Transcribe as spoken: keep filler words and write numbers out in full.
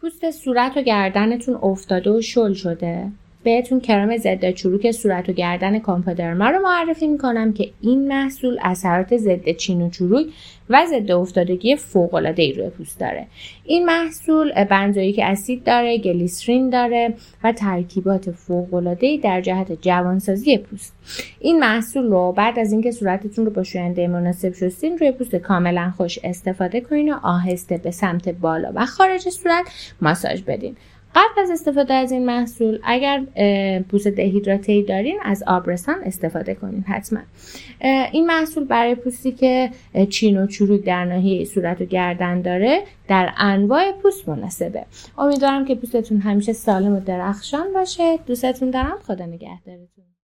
پوست صورت و گردنتون افتاده و شل شده، بهتون کرم ضد چروک صورت و گردن کامپودرما رو معرفی میکنم که این محصول اثرات ضد چین و چروک و ضد افتادگی فوق‌العاده‌ای روی پوست داره. این محصول بنزوئیک اسید داره، گلیسرین داره و ترکیبات فوق‌العاده‌ای در جهت جوانسازی پوست. این محصول رو بعد از اینکه صورتتون رو با شوینده مناسب شستین روی پوست کاملا خوش استفاده کنین و آهسته به سمت بالا و خارج صورت ماساژ بدین. قبل از استفاده از این محصول اگر پوست دهیدراته‌ای دارین از آبرسان استفاده کنین حتما. این محصول برای پوستی که چین و چروک در ناحیه صورت و گردن داره در انواع پوست مناسبه. امیدوارم که پوستتون همیشه سالم و درخشان باشه. دوستتون دارم. خدا نگهدارتون.